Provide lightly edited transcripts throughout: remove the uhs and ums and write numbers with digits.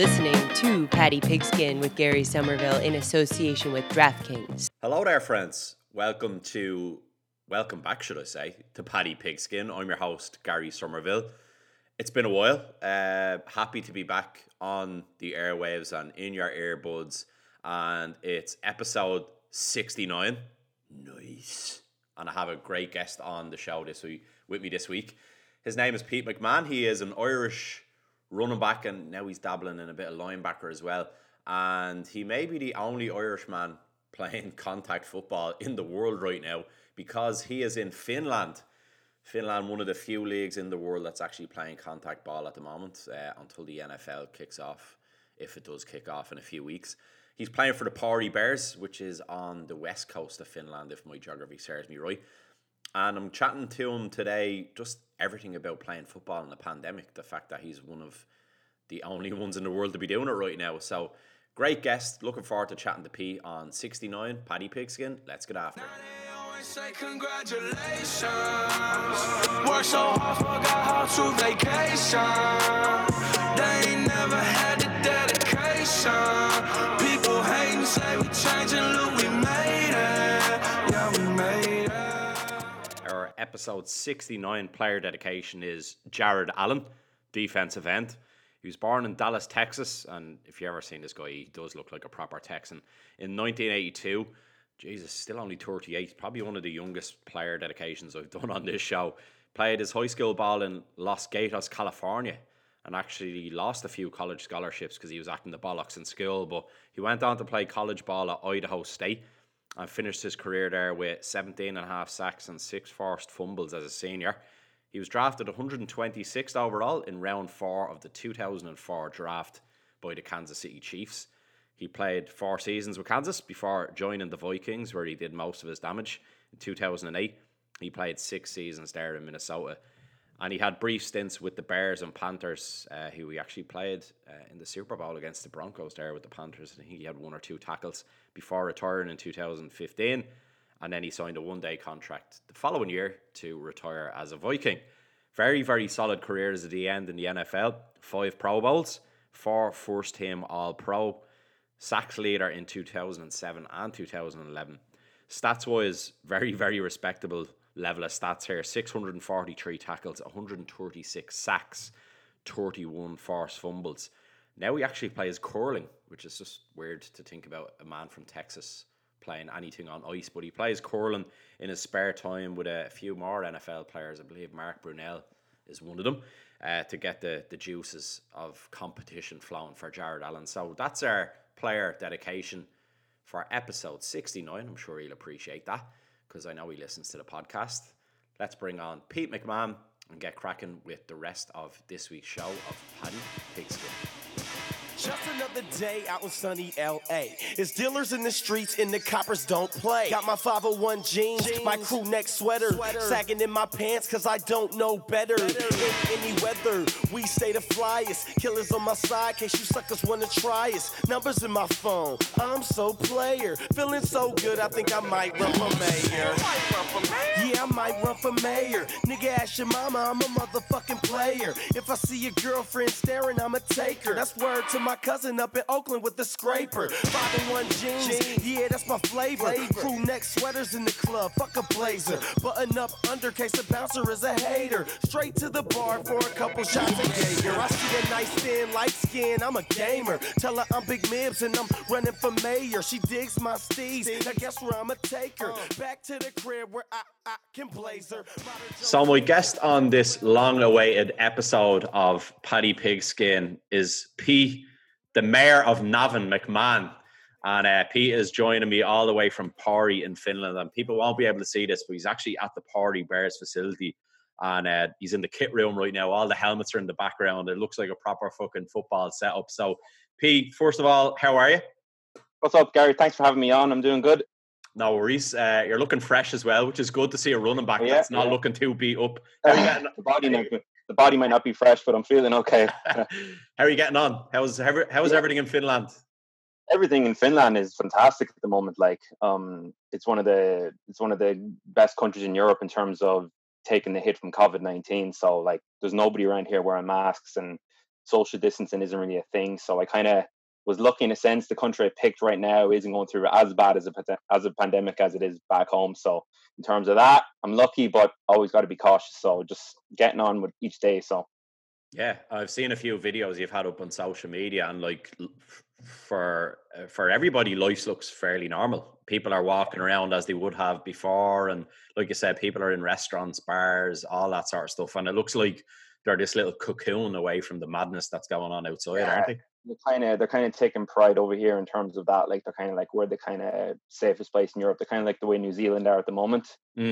listening to Paddy Pigskin with Gary Somerville in association with DraftKings. Hello there, friends. Welcome back, should I say, to Paddy Pigskin. I'm your host, Gary Somerville. It's been a while. Happy to be back on the airwaves and in your earbuds. And it's episode 69. Nice. And I have a great guest on the show with me this week. His name is Pete McMahon. He is an Irish running back, and now he's dabbling in a bit of linebacker as well. And he may be the only Irishman playing contact football in the world right now, because he is in Finland. Finland, one of the few leagues in the world that's actually playing contact ball at the moment, until the NFL kicks off, if it does kick off in a few weeks. He's playing for the Pori Bears, which is on the west coast of Finland, if my geography serves me right. And I'm chatting to him today, just everything about playing football in the pandemic. The fact that he's one of the only ones in the world to be doing it right now. So, great guest. Looking forward to chatting to Pete on 69, Paddy Pigskin. Let's get after it. Say congratulations. Work so hard, forgot how to vacation. They ain't never had the dedication. People hate and say we changing, look, we made it. Yeah, we made it. Our episode 69 player dedication is Jared Allen, defensive end. He was born in Dallas, Texas, and if you've ever seen this guy, he does look like a proper Texan. In 1982, Jesus, still only 38, probably one of the youngest player dedications I've done on this show. Played his high school ball in Los Gatos, California, and actually lost a few college scholarships because he was acting the bollocks in school, but he went on to play college ball at Idaho State and finished his career there with 17.5 sacks and 6 forced fumbles as a senior. He was drafted 126th overall in round 4 of the 2004 draft by the Kansas City Chiefs. He played 4 seasons with Kansas before joining the Vikings, where he did most of his damage. In 2008, he played 6 seasons there in Minnesota. And he had brief stints with the Bears and Panthers, who he actually played in the Super Bowl against the Broncos there with the Panthers. I think he had 1 or 2 tackles before retiring in 2015. And then he signed a 1-day contract the following year to retire as a Viking. Very, very solid careers at the end in the NFL. 5 Pro Bowls, 4 first-team All-Pro, sacks leader in 2007 and 2011. Stats-wise, very, very respectable level of stats here. 643 tackles, 136 sacks, 31 forced fumbles. Now he actually plays curling, which is just weird to think about a man from Texas playing anything on ice, but he plays curling in his spare time with a few more NFL players. I believe Mark Brunell is one of them, to get the juices of competition flowing for Jared Allen. So that's our player dedication for episode 69. I'm sure he'll appreciate that, because I know he listens to the podcast. Let's bring on Pete McMahon and get cracking with the rest of this week's show of Paddy Pigskin. Just another day out in sunny L.A. It's dealers in the streets and the coppers don't play. Got my 501 jeans, my crew neck sweater, sagging in my pants cause I don't know better. In any weather, we stay the flyest. Killers on my side, case you suckers wanna try us. Numbers in my phone, I'm so player. Feeling so good, I think I might run for mayor. Yeah, I might run for mayor. Nigga, ask your mama, I'm a motherfucking player. If I see your girlfriend staring, I'ma take her. That's word to my cousin up in Oakland with the scraper. 501 jeans, yeah, that's my flavor. Crew neck sweaters in the club, fuck a blazer. Button up under case the bouncer is a hater. Straight to the bar for a couple shots of Jaeger. I see a nice thin, light skin, I'm a gamer. Tell her I'm Big Mibbs and I'm running for mayor. She digs my steez, now guess where I'ma take her. Back to the crib where I can blaze her. So my guest on this long-awaited episode of Paddy Pigskin is Pete, the mayor of Navan, McMahon. And Pete is joining me all the way from Pori in Finland. And people won't be able to see this, but he's actually at the Pori Bears facility. And he's in the kit room right now. All the helmets are in the background. It looks like a proper fucking football setup. So, Pete, first of all, how are you? What's up, Gary? Thanks for having me on. I'm doing good. No worries. You're looking fresh as well, which is good to see a running back that's not looking too beat up. The body might not be fresh, but I'm feeling okay. How are you getting on? How's everything in Finland? Everything in Finland is fantastic at the moment. Like, it's one of the best countries in Europe in terms of taking the hit from COVID-19. So, like, there's nobody around here wearing masks, and social distancing isn't really a thing. So I kind of was lucky in a sense. The country I picked right now isn't going through as bad as a pandemic as it is back home. So in terms of that, I'm lucky, but always got to be cautious. So just getting on with each day. So yeah, I've seen a few videos you've had up on social media, and like for everybody, life looks fairly normal. People are walking around as they would have before, and like you said, people are in restaurants, bars, all that sort of stuff, and it looks like they're this little cocoon away from the madness that's going on outside, aren't they? they're kind of taking pride over here in terms of that. Like they're kind of like, we're the kind of safest place in Europe. They're kind of like the way New Zealand are at the moment.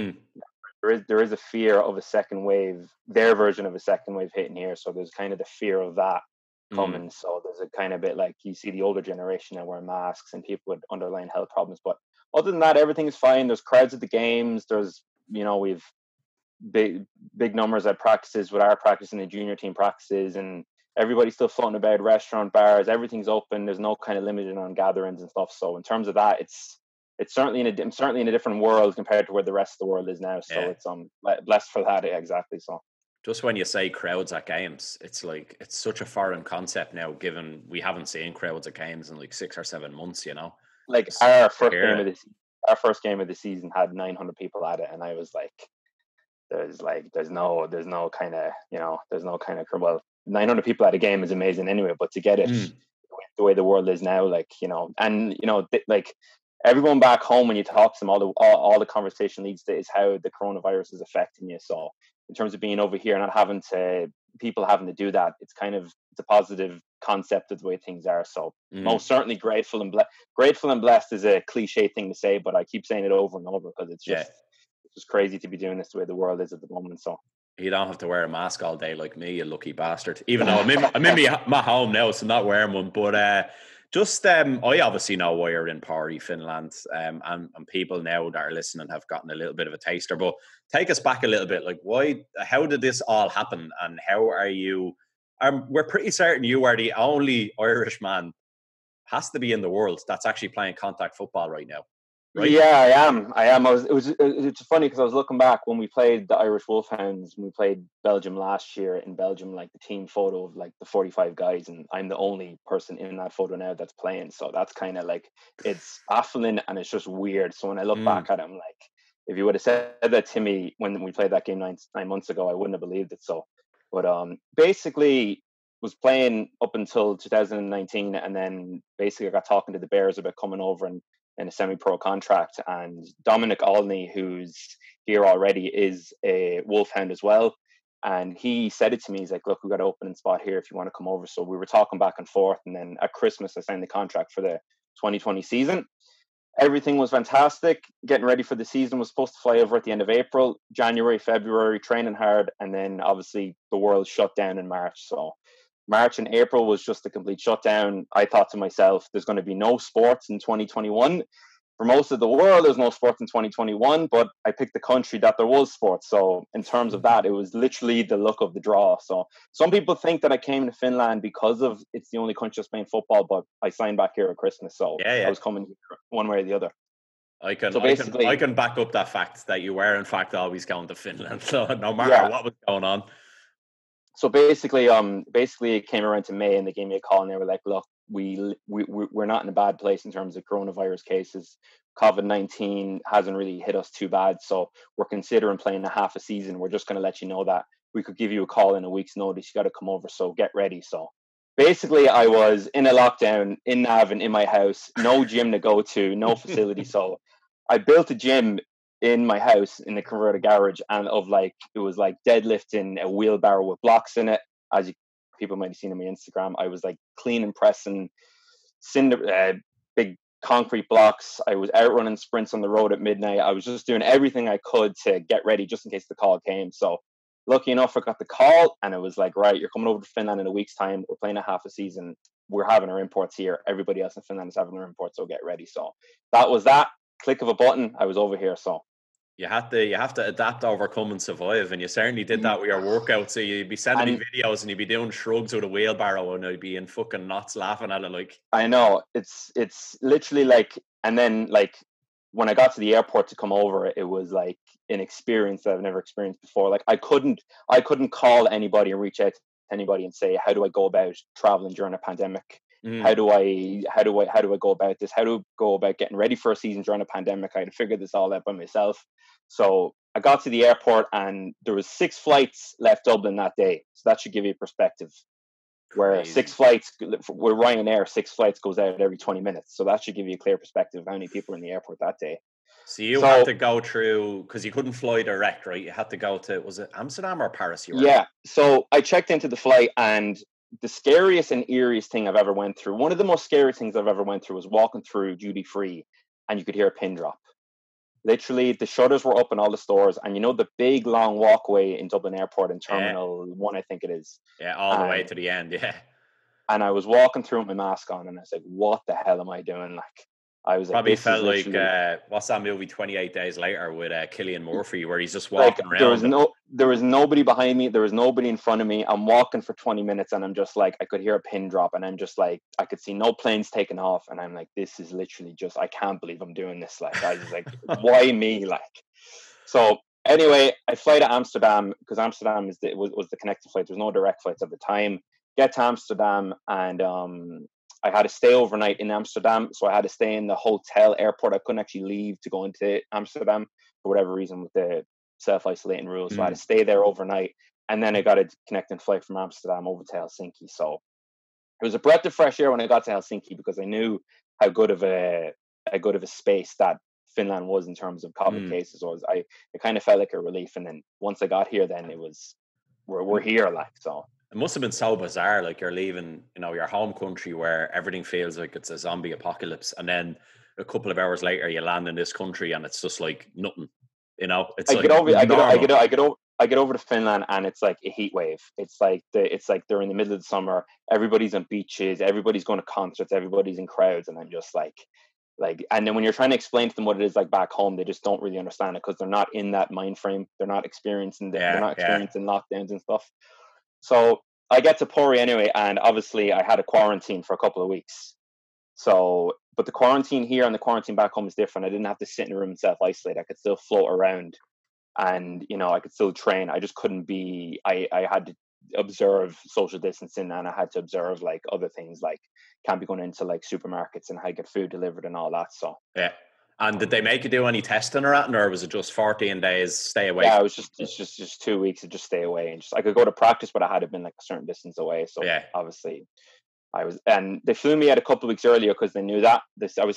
There is a fear of a second wave, their version of a second wave hitting here. So there's kind of the fear of that coming. So there's a kind of bit like, you see the older generation now wearing masks and people with underlying health problems. But other than that, everything is fine. There's crowds at the games. There's, we've big numbers at practices with our practice and the junior team practices, and everybody's still floating about, restaurant, bars, everything's open. There's no kind of limiting on gatherings and stuff. So in terms of that, it's certainly I'm certainly in a different world compared to where the rest of the world is now. So it's blessed for that. Exactly. So just when you say crowds at games, it's like, it's such a foreign concept now, given we haven't seen crowds at games in like 6 or 7 months, like our first game of the season had 900 people at it, and I was like, there's no kind of, well, 900 people at a game is amazing anyway, but to get it the way the world is now, like, like everyone back home, when you talk to them, all the conversation leads to is how the coronavirus is affecting you. So in terms of being over here, not having to do that, it's a positive concept of the way things are. So most certainly grateful and blessed is a cliche thing to say, but I keep saying it over and over because it's just crazy to be doing this the way the world is at the moment. So you don't have to wear a mask all day like me, you lucky bastard. Even though I'm in my home now, so not wearing one. But I obviously know why you're in Pori, Finland, and people now that are listening have gotten a little bit of a taster. But take us back a little bit. Like, how did this all happen, and how are you? We're pretty certain you are the only Irish man, has to be in the world, that's actually playing contact football right now. Right? Yeah, I am. It's funny because I was looking back when we played the Irish Wolfhounds, when we played Belgium last year in Belgium, like the team photo of like the 45 guys, and I'm the only person in that photo now that's playing. So that's kind of like, it's baffling and it's just weird. So when I look back at it, I'm like, if you would have said that to me when we played that game 9 months ago, I wouldn't have believed it. So, but basically was playing up until 2019, and then basically I got talking to the Bears about coming over and in a semi-pro contract, and Dominic Olney, who's here already, is a Wolfhound as well, and he said it to me. He's like, look, we got an opening spot here if you want to come over. So we were talking back and forth, and then at Christmas I signed the contract for the 2020 season. Everything was fantastic. Getting ready for the season, was supposed to fly over at the end of April. January, February, training hard, and then obviously the world shut down in March. So March and April was just a complete shutdown. I thought to myself, there's going to be no sports in 2021. For most of the world, there's no sports in 2021, but I picked the country that there was sports. So in terms of that, it was literally the luck of the draw. So some people think that I came to Finland because of it's the only country that's playing football, but I signed back here at Christmas. So I was coming here one way or the other. I can back up that fact that you were in fact always going to Finland. So no matter what was going on. So basically, it came around to May, and they gave me a call, and they were like, "Look, we're not in a bad place in terms of coronavirus cases. COVID-19 hasn't really hit us too bad, so we're considering playing a half a season. We're just going to let you know that we could give you a call in a week's notice. You got to come over, so get ready." So basically, I was in a lockdown in Navan in my house, no gym to go to, no facility. So I built a gym in my house in the converted garage, and it was like deadlifting a wheelbarrow with blocks in it. As people might have seen on my Instagram, I was like clean and pressing big concrete blocks. I was out running sprints on the road at midnight. I was just doing everything I could to get ready just in case the call came. So lucky enough, I got the call, and it was like, right, you're coming over to Finland in a week's time. We're playing a half a season. We're having our imports here. Everybody else in Finland is having their imports, so get ready. So that was that. Click of a button, I was over here. So you have to adapt, overcome, and survive, and you certainly did that with your workout. So you'd be sending me videos, and you'd be doing shrugs with a wheelbarrow, and I'd be in fucking knots laughing at it. Like, I know, it's literally like, and then like when I got to the airport to come over, it was like an experience that I've never experienced before. Like I couldn't call anybody and reach out to anybody and say, how do I go about traveling during a pandemic? Mm. How do I go about this? How do I go about getting ready for a season during a pandemic? I had to figure this all out by myself. So I got to the airport and there was 6 flights left Dublin that day. So that should give you a perspective. Where Crazy. 6 flights with Ryanair, 6 flights goes out every 20 minutes. So that should give you a clear perspective of how many people were in the airport that day. So you had to go through, because you couldn't fly direct, right? You had to go to, was it Amsterdam or Paris? Yeah. So I checked into the flight, and the scariest and eeriest thing I've ever went through, one of the most scary things I've ever went through, was walking through duty free and you could hear a pin drop. Literally, the shutters were up in all the stores, and you know the big long walkway in Dublin Airport in Terminal 1, I think it is. Yeah, all the way to the end, yeah. And I was walking through with my mask on, and I was like, what the hell am I doing? Like, I was probably like, felt like what's that movie 28 Days Later with Cillian Murphy, where he's just walking around. There was nobody behind me, there was nobody in front of me. I'm walking for 20 minutes and I'm just like, I could hear a pin drop, and I'm just like, I could see no planes taking off, and I'm like, this is literally just, I can't believe I'm doing this. Like, I was like, why me? Like, so anyway, I fly to Amsterdam, because Amsterdam was the connecting flight. There's no direct flights at the time. Get to Amsterdam, and I had to stay overnight in Amsterdam, so I had to stay in the hotel airport. I couldn't actually leave to go into Amsterdam for whatever reason with the self-isolating rules. So I had to stay there overnight, and then I got a connecting flight from Amsterdam over to Helsinki. So it was a breath of fresh air when I got to Helsinki, because I knew how good of a space that Finland was in terms of COVID cases. It kind of felt like a relief. And then once I got here, then it was, we're here, like, so. It must have been so bizarre, like you're leaving, your home country where everything feels like it's a zombie apocalypse, and then a couple of hours later you land in this country and it's just like nothing. It's I get over to Finland and it's like a heat wave. It's like they're in the middle of the summer. Everybody's on beaches. Everybody's going to concerts. Everybody's in crowds, and I'm just like, and then when you're trying to explain to them what it is like back home, they just don't really understand it, because they're not in that mind frame. They're not experiencing lockdowns and stuff. So I get to Pori anyway, and obviously I had a quarantine for a couple of weeks. So, but the quarantine here and the quarantine back home is different. I didn't have to sit in a room and self-isolate. I could still float around, and I could still train. I just couldn't be. I had to observe social distancing, and I had to observe like other things, like can't be going into like supermarkets and how to get food delivered and all that. So yeah. And did they make you do any testing or anything, or was it just 14 days stay away? Yeah, it's just 2 weeks to just stay away, and just I could go to practice, but I had to been like a certain distance away. So obviously I was, and they flew me out a couple of weeks earlier because they knew that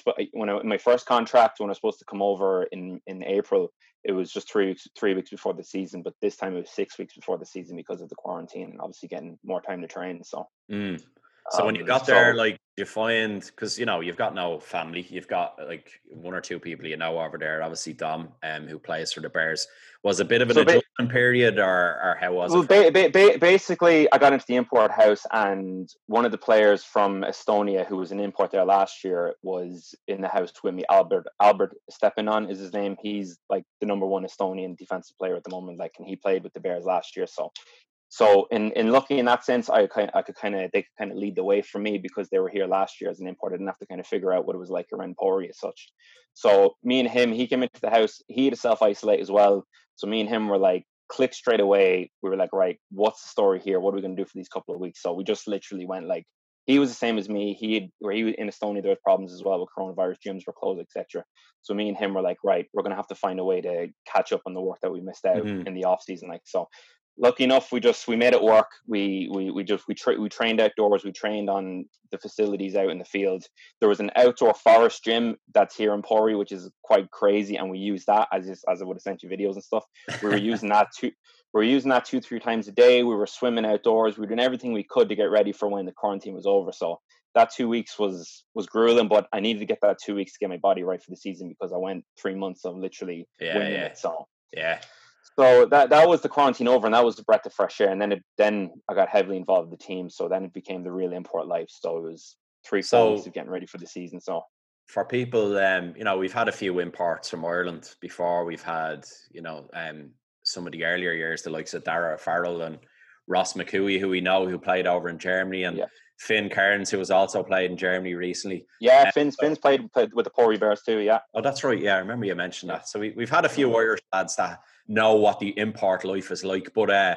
my first contract, when I was supposed to come over in April, it was just 3 weeks before the season, but this time it was 6 weeks before the season because of the quarantine and obviously getting more time to train. So. So when you got there, like, you find, because you've got no family, you've got like 1 or 2 people over there. Obviously, Dom, who plays for the Bears, was a bit of an adjustment period, or how was it? Basically, I got into the import house, and one of the players from Estonia, who was an import there last year, was in the house with me. Albert Stepanon is his name. He's like the number 1 Estonian defensive player at the moment. Like, and he played with the Bears last year. So in lucky in that sense, they could kind of lead the way for me, because they were here last year as an import. I didn't have to kind of figure out what it was like around Pori as such. So me and him, he came into the house. He had to self-isolate as well. So me and him were like, click straight away. We were like, right, what's the story here? What are we going to do for these couple of weeks? So we just literally went like, he was the same as me. He was in Estonia, there was problems as well with coronavirus, gyms were closed, etc. So me and him were like, right, we're going to have to find a way to catch up on the work that we missed out in the off season. Like, so lucky enough, we made it work. We trained outdoors. We trained on the facilities out in the field. There was an outdoor forest gym that's here in Pori, which is quite crazy, and we used that as I would have sent you videos and stuff. We were using that 2-3 times a day. We were swimming outdoors. We were doing everything we could to get ready for when the quarantine was over. So that 2 weeks was grueling, but I needed to get that 2 weeks to get my body right for the season, because I went 3 months of literally winging it. So So that was the quarantine over, and that was the breath of fresh air. And then I got heavily involved with the team. So then it became the real import life. So it was 3-4 weeks of getting ready for the season. So for people, we've had a few imports from Ireland before. We've had, some of the earlier years, the likes of Dara Farrell and Ross McCooey, who we know, who played over in Germany, and Finn Cairns, who has also played in Germany recently. Yeah, Finn's played with the Pori Bears too, yeah. Oh, that's right. Yeah, I remember you mentioned that. So we've had a few Irish lads that know what the import life is like. But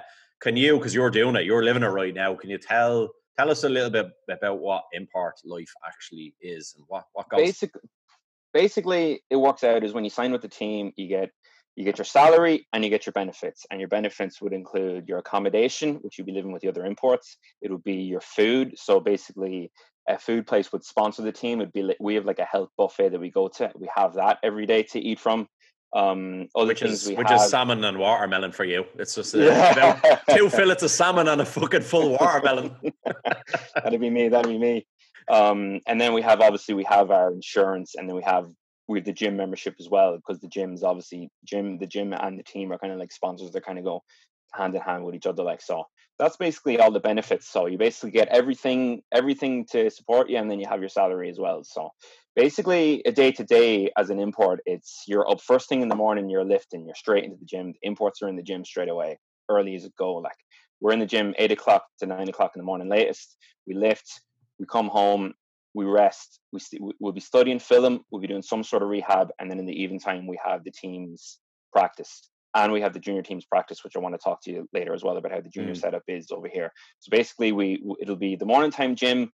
can you, because you're doing it, you're living it right now, can you tell us a little bit about what import life actually is and what goes? Basically, it works out is when you sign with the team, you get your salary and you get your benefits. And your benefits would include your accommodation, which you'd be living with the other imports. It would be your food. So basically, a food place would sponsor the team. We have like a health buffet that we go to. We have that every day to eat from. Which is salmon and watermelon for you. It's just about 2 fillets of salmon and a fucking full watermelon. That'd be me. And then we have our insurance, and then we have the gym membership as well, because the gym and the team are kind of like sponsors. They kind of go hand in hand with each other. Like, so that's basically all the benefits. So you basically get everything to support you, and then you have your salary as well. So basically, a day to day as an import, you're up first thing in the morning, you're lifting, you're straight into the gym. The imports are in the gym straight away, early as it go. Like, we're in the gym 8 o'clock to 9 o'clock in the morning latest. We lift, we come home, we rest, we'll be studying film, we'll be doing some sort of rehab, and then in the evening time we have the teams practice, and we have the junior teams practice, which I want to talk to you later as well about how the junior setup is over here. So basically, it'll be the morning time gym.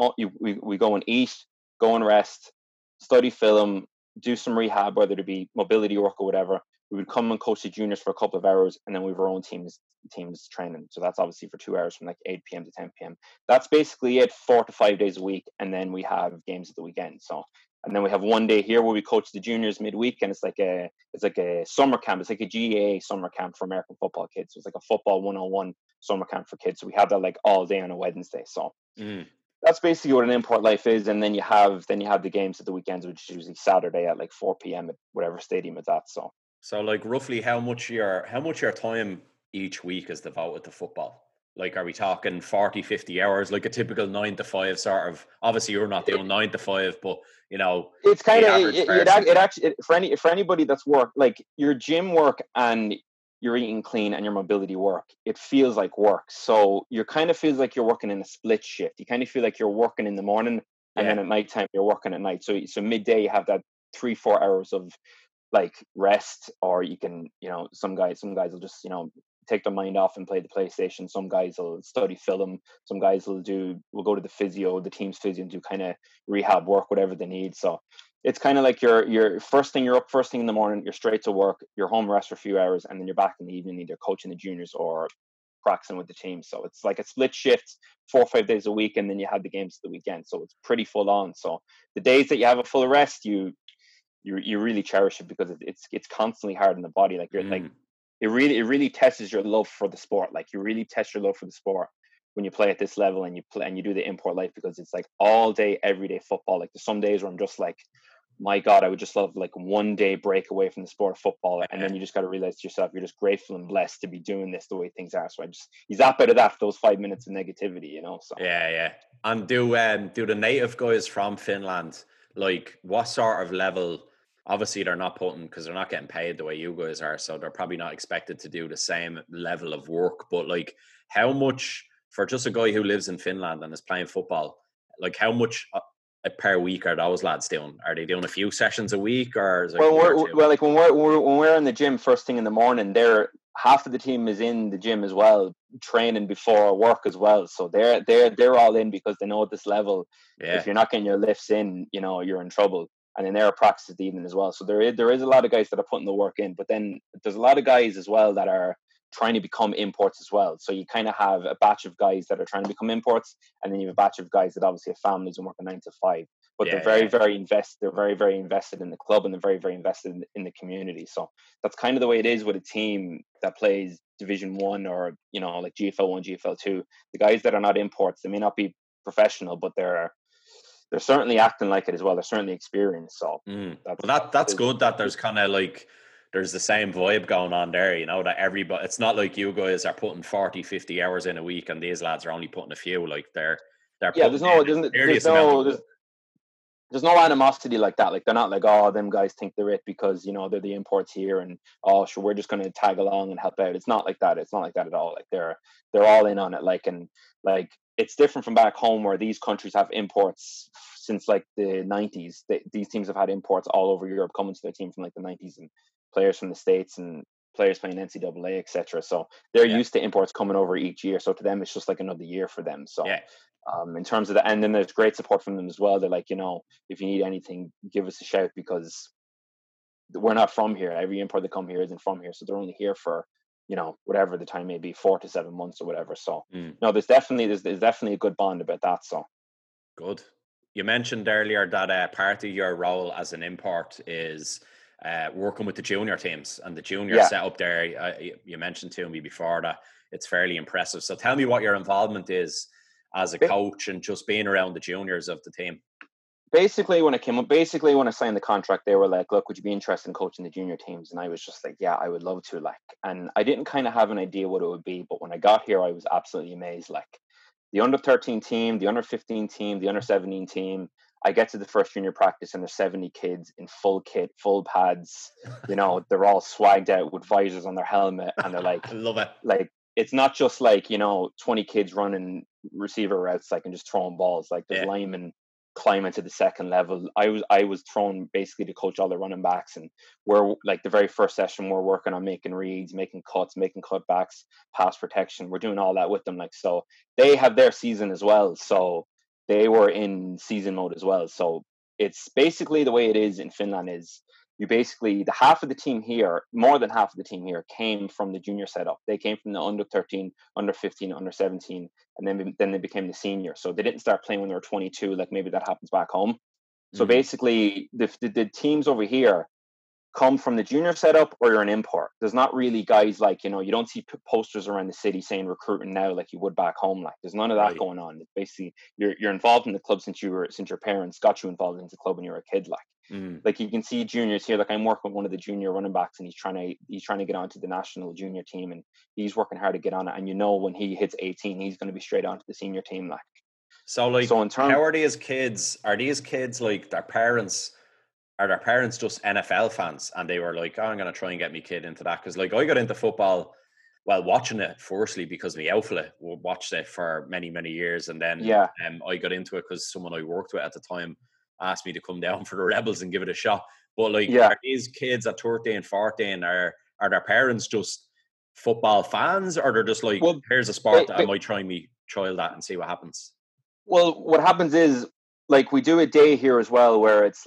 We go and eat, go and rest, study film, do some rehab, whether it be mobility work or whatever. We would come and coach the juniors for a couple of hours, and then we have our own teams training. So that's obviously for 2 hours from like 8 p.m. to 10 p.m. That's basically it, 4 to 5 days a week. And then we have games at the weekend. So, and then we have one day here where we coach the juniors midweek, and it's like a summer camp. It's like a GAA summer camp for American football kids. So it's like a football 101 summer camp for kids. So we have that like all day on a Wednesday. So that's basically what an import life is. And then you have the games at the weekends, which is usually Saturday at like 4 p.m. at whatever stadium it's at. So like roughly how much your time each week is devoted to football? Like, are we talking 40, 50 hours, like a typical 9 to 5 sort of? Obviously you're not doing 9 to 5, but you know, it's kind of it actually for anybody that's work, like your gym work and your eating clean and your mobility work, it feels like work. So you kind of feels like you're working in a split shift. You kind of feel like you're working in the morning, and then at nighttime you're working at night. So midday you have that 3-4 hours of like rest, or you can, some guys will just, take their mind off and play the PlayStation. Some guys will study film. Some guys will go to the team's physio, and do kind of rehab work, whatever they need. So it's kind of like you're up first thing in the morning, you're straight to work, you're home, rest for a few hours, and then you're back in the evening, either coaching the juniors or practicing with the team. So it's like a split shift, 4 or 5 days a week, and then you have the games at the weekend. So it's pretty full on. So the days that you have a full rest, you really cherish it, because it's constantly hard on the body. Like you're like, it really tests your love for the sport. Like you really test your love for the sport when you play at this level, and you do the import life, because it's like all day, every day football. Like there's some days where I'm just like, my God, I would just love like one day break away from the sport of football. And then you just got to realize to yourself, you're just grateful and blessed to be doing this the way things are. So you zap out of that for those 5 minutes of negativity, So yeah. And do the native guys from Finland, like what sort of level? Obviously they're not because they're not getting paid the way you guys are, so they're probably not expected to do the same level of work. But like, how much for just a guy who lives in Finland and is playing football, like how much per week are those lads doing? Are they doing a few sessions a week, or is it like when we're in the gym first thing in the morning, half of the team is in the gym as well, training before work as well. So they're all in, because they know at this level, if you're not getting your lifts in, you're in trouble. And then they're at practice at the evening as well. So there is a lot of guys that are putting the work in, but then there's a lot of guys as well that are trying to become imports as well. So you kind of have a batch of guys that are trying to become imports, and then you have a batch of guys that obviously have families and work a 9 to 5. But they're very invested. They're very, very invested in the club, and they're very, very invested in the community. So that's kind of the way it is with a team that plays Division 1 or like GFL 1, GFL 2. The guys that are not imports, they may not be professional, but they're certainly acting like it as well. They're certainly experienced. So that's good that there's kind of like, there's the same vibe going on there, that everybody, it's not like you guys are putting 40, 50 hours in a week and these lads are only putting a few. Like there's no animosity like that. Like they're not like, oh, them guys think they're it because, they're the imports here, and sure, we're just going to tag along and help out. It's not like that. It's not like that at all. Like they're all in on it. It's different from back home, where these countries have imports since like the 90s. These teams have had imports all over Europe coming to their team from like the 90s, and players from the States, and players playing NCAA, etc. So they're used to imports coming over each year. So to them, it's just like another year for them. So in terms of that, and then there's great support from them as well. They're like, if you need anything, give us a shout, because we're not from here. Every import that come here isn't from here, so they're only here for whatever the time may be, 4 to 7 months or whatever. So no, there's definitely a good bond about that. So good. You mentioned earlier that part of your role as an import is working with the junior teams and the junior setup there. You mentioned to me before that it's fairly impressive. So tell me what your involvement is as a coach and just being around the juniors of the team. Basically, when I signed the contract, they were like, look, would you be interested in coaching the junior teams? And I was just like, yeah, I would love to. And I didn't kind of have an idea what it would be. But when I got here, I was absolutely amazed. The under 13 team, the under 15 team, the under 17 team, I get to the first junior practice and there's 70 kids in full kit, full pads. They're all swagged out with visors on their helmet. And they're like, I love it. It's not just 20 kids running receiver routes, and just throwing balls. There's linemen climbing to the second level. I was thrown basically to coach all the running backs, and we're the very first session we're working on making reads, making cuts, making cutbacks, pass protection. We're doing all that with them. So they have their season as well. So they were in season mode as well. So it's basically the way it is in Finland is you basically, the half of the team here, more than half of the team here came from the junior setup. They came from the under 13, under 15, under 17, and then they became the senior. So they didn't start playing when they were 22, like maybe that happens back home. So basically, the teams over here come from the junior setup, or you're an import. There's not really guys you don't see posters around the city saying recruiting now like you would back home. There's none of that going on. It's basically you're involved in the club since your parents got you involved in the club when you were a kid. You can see juniors here. I'm working with one of the junior running backs, and he's trying to get onto the national junior team, and he's working hard to get on it. And when he hits 18, he's going to be straight onto the senior team. So how are these kids? Are these kids their parents? Are their parents just NFL fans and they were like, oh, I'm going to try and get my kid into that? Because I got into football while watching it, firstly, because my outfit watched it for many, many years. And then I got into it because someone I worked with at the time asked me to come down for the Rebels and give it a shot. But are these kids at 13, 14, are their parents just football fans, or they're just here's a sport that I might trial that and see what happens? Well, what happens is, we do a day here as well where it's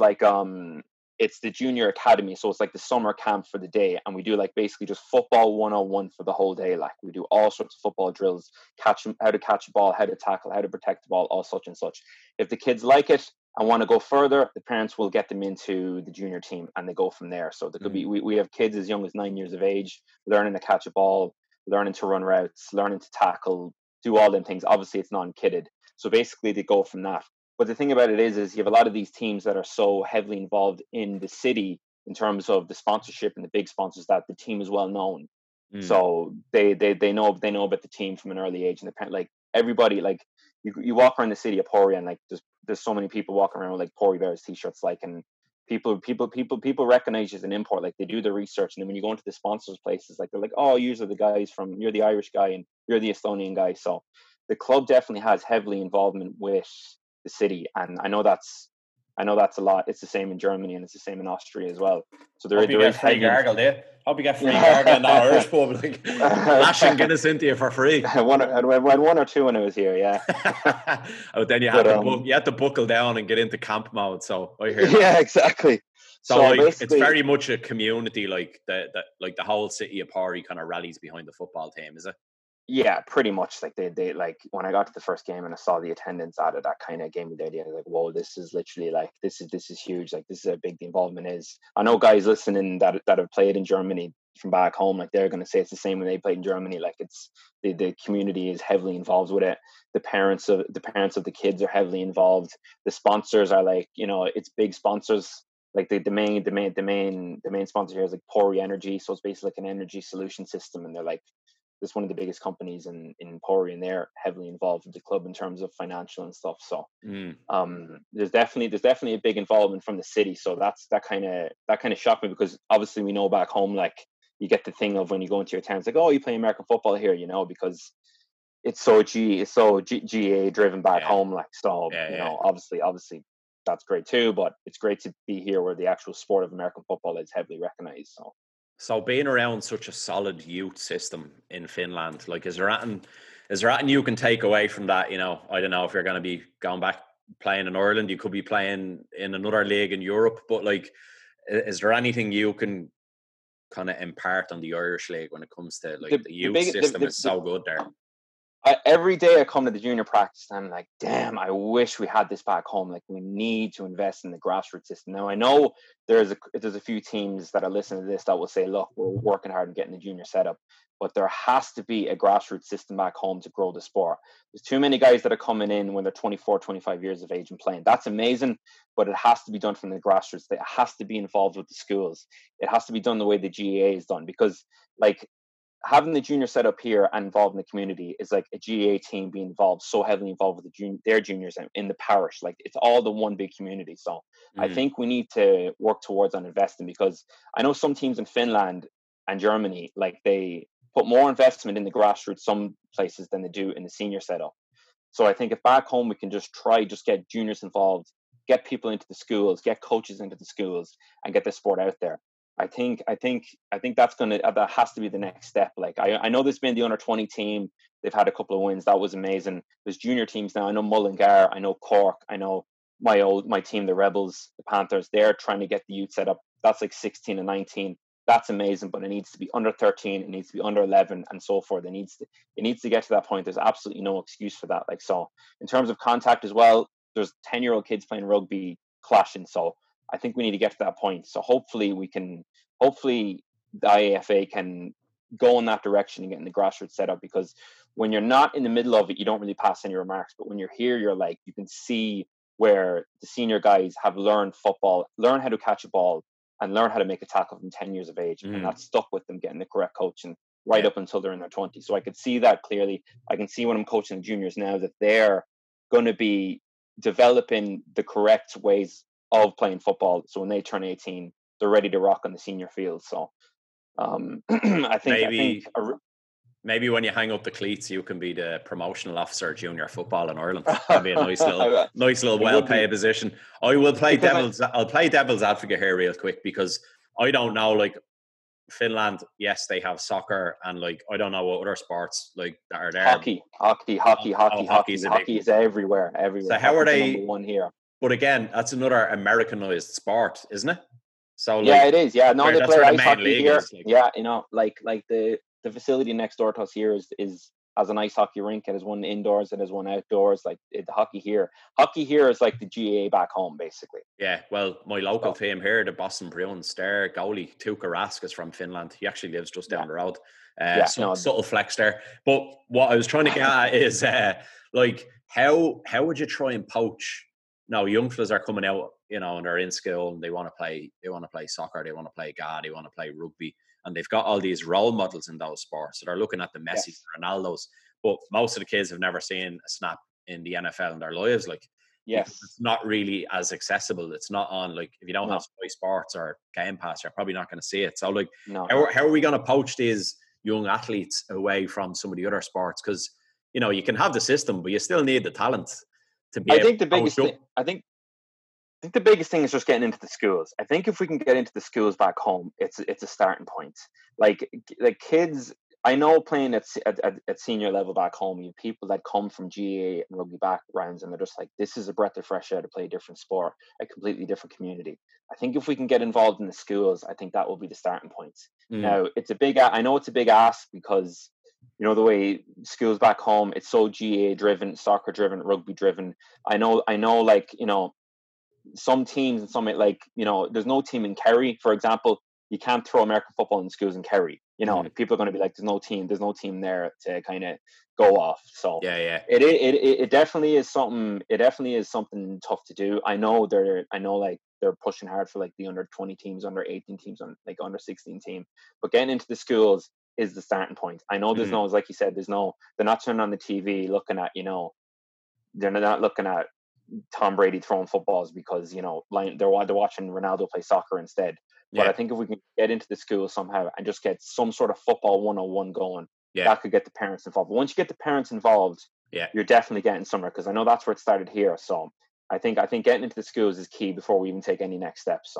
it's the junior academy. So it's the summer camp for the day. And we do basically just football 101 for the whole day. We do all sorts of football drills, how to catch a ball, how to tackle, how to protect the ball, all such and such. If the kids like it and want to go further, the parents will get them into the junior team and they go from there. So there could be, we have kids as young as 9 years of age, learning to catch a ball, learning to run routes, learning to tackle, do all them things. Obviously it's non-kitted. So basically they go from that. But the thing about it is you have a lot of these teams that are so heavily involved in the city in terms of the sponsorship and the big sponsors that the team is well known. So they know about the team from an early age, and everybody you walk around the city of Pori and there's so many people walking around with Pori Bears t-shirts and people recognize you as an import. They do the research, and then when you go into the sponsors places they're like, oh, you're the Irish guy and you're the Estonian guy. So the club definitely has heavily involvement with the city, and I know that's a lot. It's the same in Germany and it's the same in Austria as well. So there is free gargle there. Hope you get free gargle in the Irish pub, lashing Guinness into you for free. I had one or two when I was here, yeah. Oh, then you had to buckle down and get into camp mode. So I hear that. Yeah, exactly. So it's very much a community, the whole city of Pori kind of rallies behind the football team, is it? Yeah, pretty much. They when I got to the first game and I saw the attendance at it, that kind of gave me the idea. Whoa, this is literally this is huge. This is how big the involvement is. I know guys listening that have played in Germany from back home, they're going to say it's the same when they played in Germany. It's the community is heavily involved with it. The parents of the kids are heavily involved. The sponsors are it's big sponsors. The main sponsor here is Pori Energy, so it's basically an energy solution system, and they're it's one of the biggest companies in Pori, and they're heavily involved with the club in terms of financial and stuff. So there's definitely a big involvement from the city. So that kind of shocked me, because obviously we know back home you get the thing of when you go into your town, it's oh, you play American football here, because it's so GA driven back home. Obviously that's great too, but it's great to be here where the actual sport of American football is heavily recognized. So being around such a solid youth system in Finland, like, is there anything you can take away from that? You know, I don't know if you're going to be going back playing in Ireland, you could be playing in another league in Europe, but like, is there anything you can kind of impart on the Irish league when it comes to like the youth system is so good there? Every day I come to the junior practice and I'm like, damn, I wish we had this back home. Like, we need to invest in the grassroots system. Now, I know there's a few teams that are listening to this that will say, look, we're working hard on getting the junior set up, but there has to be a grassroots system back home to grow the sport. There's too many guys that are coming in when they're 24, 25 years of age and playing. That's amazing, but it has to be done from the grassroots. It has to be involved with the schools. It has to be done the way the GAA is done, because like, having the junior set up here and involved in the community is like a GAA team being involved, so heavily involved with their juniors in the parish. Like, it's all the one big community. So I think we need to work towards on investing, because I know some teams in Finland and Germany, like, they put more investment in the grassroots some places than they do in the senior setup. So I think if back home we can just get juniors involved, get people into the schools, get coaches into the schools, and get the sport out there. I think that has to be the next step. Like, I know there's been the under 20 team. They've had a couple of wins. That was amazing. There's junior teams now. I know Mullingar. I know Cork. I know my team, the Rebels, the Panthers. They're trying to get the youth set up. That's like 16 and 19. That's amazing, but it needs to be under 13. It needs to be under 11, and so forth. It needs to get to that point. There's absolutely no excuse for that. Like, so in terms of contact as well, there's 10-year-old kids playing rugby clashing. So I think we need to get to that point. So hopefully the IAFA can go in that direction and get in the grassroots setup, because when you're not in the middle of it, you don't really pass any remarks. But when you're here, you're like, you can see where the senior guys have learned football, learn how to catch a ball, and learn how to make a tackle from 10 years of age. And that's stuck with them getting the correct coaching right up until they're in their 20s. So I could see that clearly. I can see when I'm coaching the juniors now that they're going to be developing the correct ways of playing football. So when they turn 18, they're ready to rock on the senior field. So I think maybe when you hang up the cleats, you can be the promotional officer junior football in Ireland. That'd be a nice little well-paid position. I'll play devil's advocate here real quick, because I don't know, like, Finland, yes, they have soccer, and like, I don't know what other sports like that are there. Hockey is everywhere. So how are they number one here? But again, that's another Americanized sport, isn't it? So like, yeah, it is. Yeah, no, they play ice hockey here. Is, like, yeah, you know, like the facility next door to us here is as an ice hockey rink. It has one indoors and there's one outdoors. Like, the hockey here is like the GAA back home, basically. Yeah, well, my local team here, the Boston Bruins, their goalie Tuukka Rask is from Finland. He actually lives just down the road. Subtle flex there. But what I was trying to get at is like, how would you try and poach? Now, young fellas are coming out, you know, and they're in school and they want to play soccer, they want to play they want to play rugby, and they've got all these role models in those sports. So they're looking at the Messi, Ronaldos, but most of the kids have never seen a snap in the NFL in their lives. Like, it's not really as accessible. It's not on, like, if you don't have Sky Sports or Game Pass, you're probably not going to see it. So like, how are we going to poach these young athletes away from some of the other sports? Because, you know, you can have the system, but you still need the talent. I think the biggest thing is just getting into the schools. I think if we can get into the schools back home, it's a starting point. Like kids, I know playing at senior level back home, you have people that come from GAA and rugby backgrounds, and they're just like, this is a breath of fresh air to play a different sport, a completely different community. I think if we can get involved in the schools, I think that will be the starting point. Now, I know it's a big ask, because you know, the way schools back home, it's so GAA driven, soccer driven, rugby driven. I know, like, you know, some teams and some, like, you know, there's no team in Kerry, for example. You can't throw American football in schools in Kerry. You know, people are going to be like, there's no team there to kind of go off. So it definitely is something. It definitely is something tough to do. I know they're pushing hard for like the under 20 teams, under 18 teams, on like under 16 team. But getting into the schools is the starting point. I know there's no, like you said, they're not turning on the TV looking at, you know, they're not looking at Tom Brady throwing footballs, because, you know, they're watching Ronaldo play soccer instead. But I think if we can get into the school somehow and just get some sort of football 101 going, that could get the parents involved. But once you get the parents involved, you're definitely getting somewhere, because I know that's where it started here. So I think getting into the schools is key before we even take any next steps. So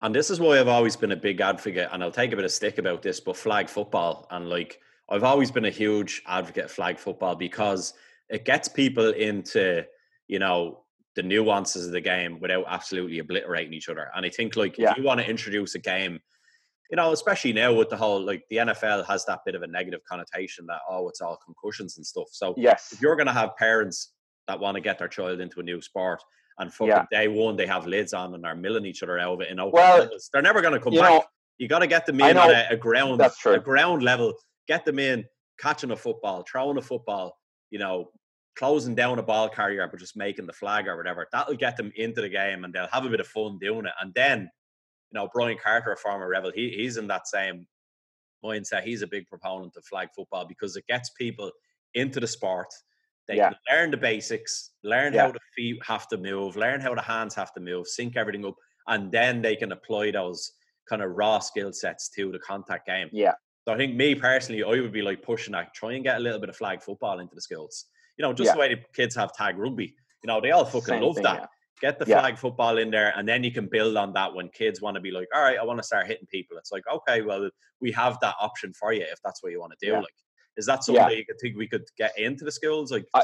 And this is why I've always been a big advocate, and I'll take a bit of stick about this, but flag football. And like, I've always been a huge advocate of flag football because it gets people into, you know, the nuances of the game without absolutely obliterating each other. And I think, like, if you want to introduce a game, you know, especially now with the whole, like, the NFL has that bit of a negative connotation that, oh, it's all concussions and stuff. So if you're going to have parents that want to get their child into a new sport, and fucking day one, they have lids on and are milling each other out of it in open levels, they're never going to come back. You got to get them in on a ground level. Get them in, catching a football, throwing a football, you know, closing down a ball carrier, but just making the flag or whatever. That'll get them into the game, and they'll have a bit of fun doing it. And then, you know, Brian Carter, a former Rebel, he's in that same mindset. He's a big proponent of flag football because it gets people into the sport. They can learn the basics, learn how the feet have to move, learn how the hands have to move, sync everything up, and then they can apply those kind of raw skill sets to the contact game. So I think me personally, I would be like pushing that, try and get a little bit of flag football into the schools. You know, just the way the kids have tag rugby. You know, they all fucking love that. Get the flag football in there, and then you can build on that when kids want to be like, all right, I want to start hitting people. It's like, okay, well, we have that option for you if that's what you want to do. Like, is that something that you could think we could get into the schools? Like,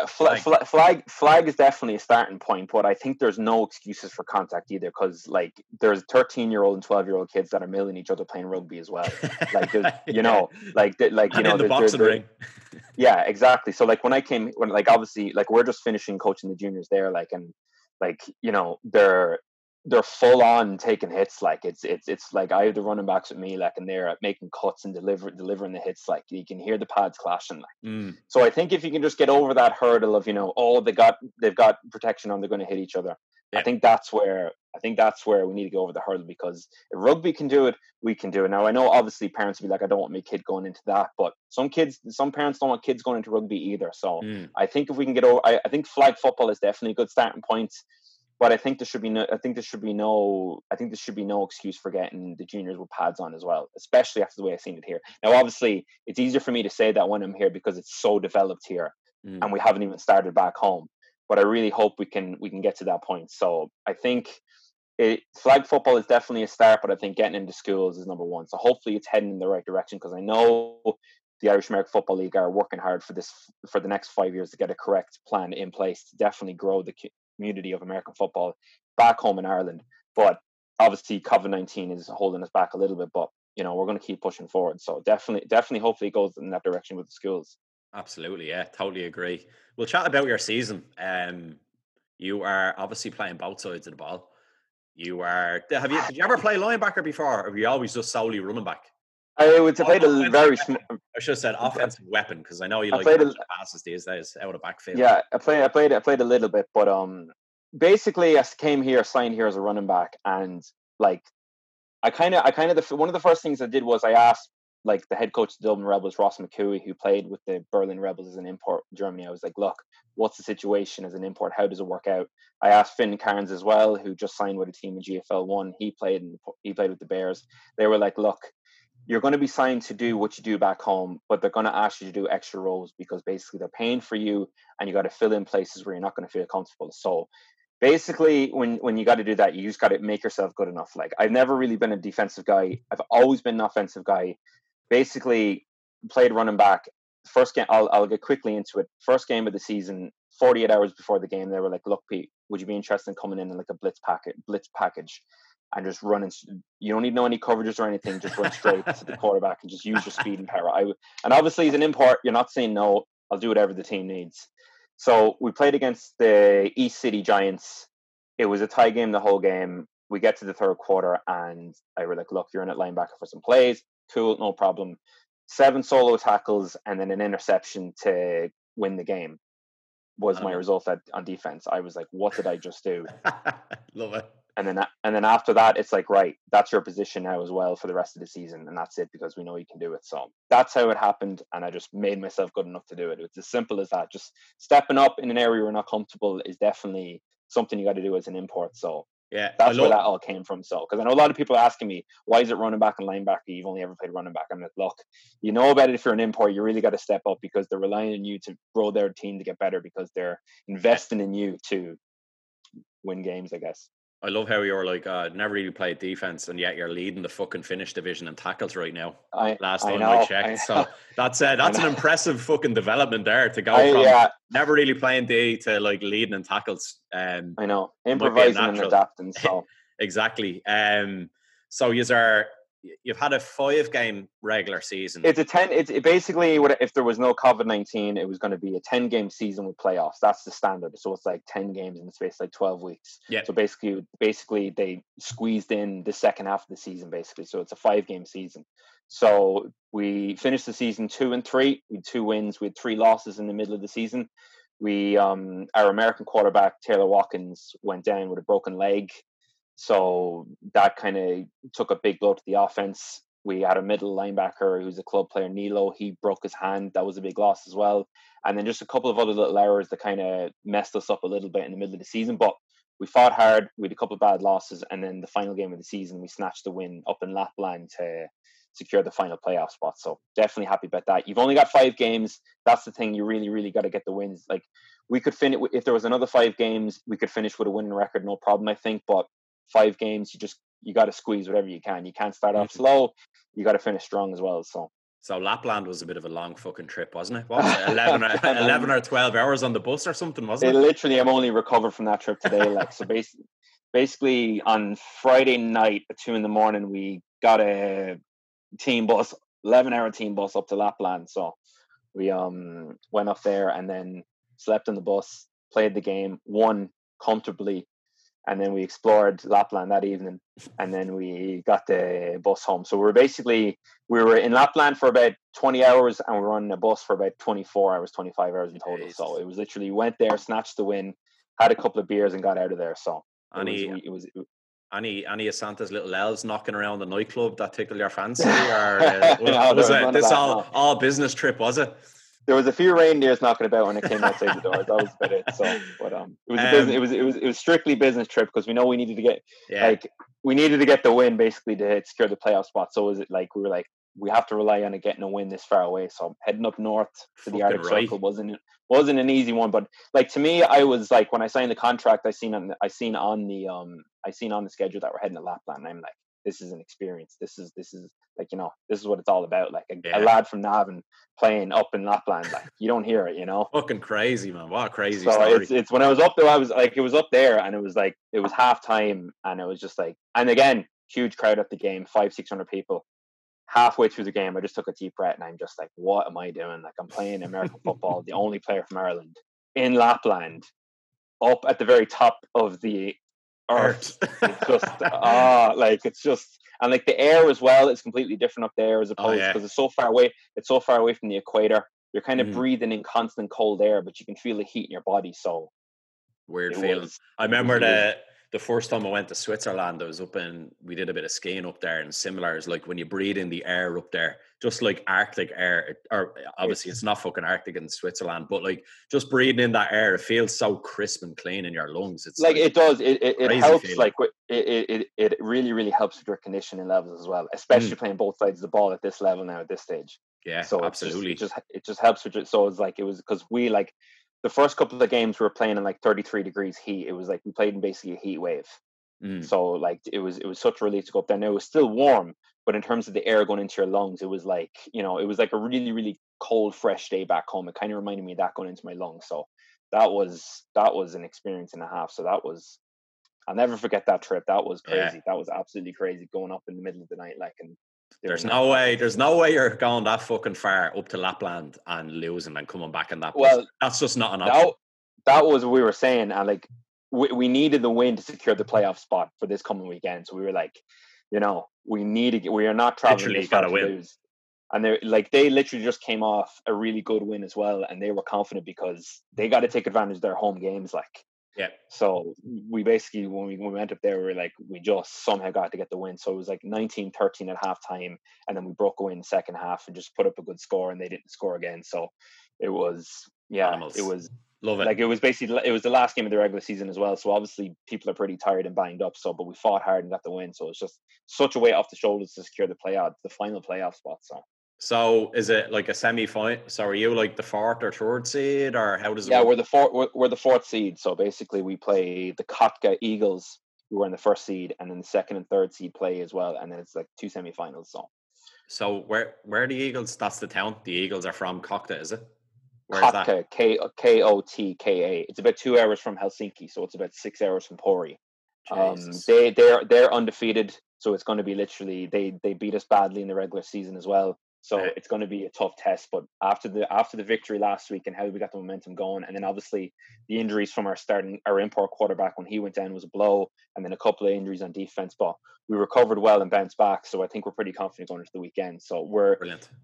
flag is definitely a starting point, but I think there's no excuses for contact either, because like there's 13-year-old and 12-year-old kids that are milling each other playing rugby as well. Like, you know, like you know, in the boxing ring. Yeah, exactly. So like when obviously like we're just finishing coaching the juniors there, like, and like, you know, they're full on taking hits. Like it's like I have the running backs with me, like, and they're making cuts and delivering the hits. Like you can hear the pads clashing. Like, so I think if you can just get over that hurdle of, you know, they've got protection on, they're going to hit each other. I think that's where we need to go over the hurdle, because if rugby can do it, we can do it. Now I know obviously parents will be like, I don't want my kid going into that, but some parents don't want kids going into rugby either. So I think if we can get over, I think flag football is definitely a good starting point. But I think there should be no excuse for getting the juniors with pads on as well, especially after the way I've seen it here. Now, obviously, it's easier for me to say that when I'm here because it's so developed here, and we haven't even started back home. But I really hope we can get to that point. So I think flag football is definitely a start, but I think getting into schools is number one. So hopefully it's heading in the right direction, because I know the Irish American Football League are working hard for the next 5 years to get a correct plan in place to definitely grow the community of American football back home in Ireland. But obviously COVID-19 is holding us back a little bit, but you know, we're going to keep pushing forward. So definitely hopefully it goes in that direction with the schools. Absolutely, yeah, totally agree. We'll chat about your season. You are obviously playing both sides of the ball. Did you ever play linebacker before, or were you always just solely running back? I would have played a very small. I should have said offensive weapon, because I know you like passes these days out of backfield. Yeah, I played a little bit, but basically I came here, signed here as a running back, and like one of the first things I did was I asked like the head coach of the Dublin Rebels, Ross McCooey, who played with the Berlin Rebels as an import in Germany. I was like, look, what's the situation as an import? How does it work out? I asked Finn Carnes as well, who just signed with a team in GFL 1. He played with the Bears. They were like, look, you're going to be signed to do what you do back home, but they're going to ask you to do extra roles, because basically they're paying for you and you got to fill in places where you're not going to feel comfortable. So basically when you got to do that, you just got to make yourself good enough. Like, I've never really been a defensive guy. I've always been an offensive guy. Basically played running back. First game, I'll get quickly into it. First game of the season, 48 hours before the game, they were like, look, Pete, would you be interested in coming in like a blitz package and just running? You don't need to know any coverages or anything, just run straight to the quarterback and just use your speed and power. And obviously as an import, you're not saying no, I'll do whatever the team needs. So we played against the East City Giants. It was a tie game the whole game. We get to the third quarter and I were like, look, you're in at linebacker for some plays. Cool, no problem. 7 solo tackles and then an interception to win the game was my result on defense. I was like, what did I just do? Love it. And then after that, it's like, right, that's your position now as well for the rest of the season. And that's it, because we know you can do it. So that's how it happened. And I just made myself good enough to do it. It's as simple as that. Just stepping up in an area you're not comfortable is definitely something you got to do as an import. So yeah, that's where that all came from. So, because I know a lot of people are asking me, why is it running back and linebacker? You've only ever played running back. I'm like, look, you know about it if you're an import, you really got to step up, because they're relying on you to grow their team to get better, because they're investing in you to win games, I guess. I love how you're like, never really played defense, and yet you're leading the fucking Finnish division in tackles right now. Last I time I know, checked, I so that's an impressive fucking development there to go I from yeah, never really playing D to like leading in tackles. I know, Might be a improvising and natural. adapting. So Exactly. So you've had a 5-game regular season. it's a 10. It's basically what if there was no COVID-19, it was going to be a 10-game season with playoffs. That's the standard. So it's like 10 games in the space like 12 weeks. Yeah. So basically they squeezed in the second half of the season basically. So it's a 5-game season. So we finished the season 2-3. We had 2 wins. We had 3 losses in the middle of the season. We our American quarterback Taylor Watkins went down with a broken leg. So that kind of took a big blow to the offense. We had a middle linebacker who's a club player, Nilo. He broke his hand. That was a big loss as well. And then just a couple of other little errors that kind of messed us up a little bit in the middle of the season. But we fought hard. We had a couple of bad losses. And then the final game of the season, we snatched the win up in Lapland to secure the final playoff spot. So definitely happy about that. You've only got 5 games. That's the thing. You really, really got to get the wins. Like we could finish, if there was another 5 games, we could finish with a winning record, no problem, I think. But 5 games, you got to squeeze whatever you can. You can't start off slow. You got to finish strong as well. So Lapland was a bit of a long fucking trip, wasn't it? What was it, 11 or 12 hours on the bus or something, wasn't it? Literally, I'm only recovered from that trip today. Like, so basically on Friday night at 2 a.m, we got a team bus, 11-hour team bus up to Lapland. So we went up there and then slept on the bus, played the game, won comfortably. And then we explored Lapland that evening, and then we got the bus home. So we were in Lapland for about 20 hours, and we were on a bus for about 24 hours, 25 hours in total. Jesus. So it was literally, went there, snatched the win, had a couple of beers, and got out of there. So any of Santa's little elves knocking around the nightclub that tickled your fancy, or was it this all business trip? Was it? There was a few reindeers knocking about when it came outside the door. That was about it. So, but it was strictly business trip because we know we needed to get the win basically to secure the playoff spot. So was it like we have to rely on it getting a win this far away. So heading up north to the Arctic Circle wasn't an easy one. But like to me, I was like when I signed the contract, I seen on the schedule that we're heading to Lapland. And I'm like, this is an experience. This is like, this is what it's all about. Like a lad from Navan playing up in Lapland. Like you don't hear it, Fucking crazy, man. What a crazy so story. It's when I was up there, I was like, it was up there and it was halftime and it was just like, and again, huge crowd at the game, 500-600 people. Halfway through the game, I just took a deep breath and I'm just like, what am I doing? Like I'm playing American football, the only player from Ireland in Lapland, up at the very top of the earth. It's just and like the air as well is completely different up there as opposed because it's so far away from the equator. You're kind of breathing in constant cold air, but you can feel the heat in your body. So weird feeling. I remember the first time I went to Switzerland, we did a bit of skiing up there, and similar is like when you breathe in the air up there, just like Arctic air, or obviously it's not fucking Arctic in Switzerland, but like just breathing in that air, it feels so crisp and clean in your lungs. It's like it does. It helps. Feeling. Like it really, really helps with your conditioning levels as well, especially playing both sides of the ball at this level now at this stage. Yeah, so absolutely. It just helps with it. So it was because we like. The first couple of games we were playing in like 33 degrees heat. It was like we played in basically a heat wave. So like it was such a relief to go up there. Now it was still warm, but in terms of the air going into your lungs, it was like, it was like a really, really cold, fresh day back home. It kind of reminded me of that going into my lungs. So that was an experience and a half. So I'll never forget that trip. That was crazy. Yeah. That was absolutely crazy going up in the middle of the night, and there's no way you're going that fucking far up to Lapland and losing and coming back in that. Well, that's just not an option. That was what we were saying, and like we needed the win to secure the playoff spot for this coming weekend. So we were like, we are not traveling this far to lose. And they literally just came off a really good win as well, and they were confident because they got to take advantage of their home games, Yeah. So we basically, when we went up there, we just somehow got to get the win. So it was like 19-13 at halftime, and then we broke away in the second half and just put up a good score, and they didn't score again. So it was, Animals. It was love it. Like it was the last game of the regular season as well. So obviously people are pretty tired and banged up. So, but we fought hard and got the win. So it's just such a weight off the shoulders to secure the final playoff spot. So is it like a semi-final? So are you like the 4th or 3rd seed, or how does it work? We're the 4th seed. So basically we play the Kotka Eagles who are in the first seed, and then the second and third seed play as well, and then it's like 2 semi-finals. So where are the Eagles? That's the town. The Eagles are from Kotka, is it? Where is that? Kotka, Kotka. It's about 2 hours from Helsinki, so it's about 6 hours from Pori. They're undefeated, so it's going to be literally they beat us badly in the regular season as well. So it's going to be a tough test. But after the victory last week and how we got the momentum going, and then obviously the injuries from our import quarterback when he went down was a blow, and then a couple of injuries on defense, but we recovered well and bounced back. So I think we're pretty confident going into the weekend. So we're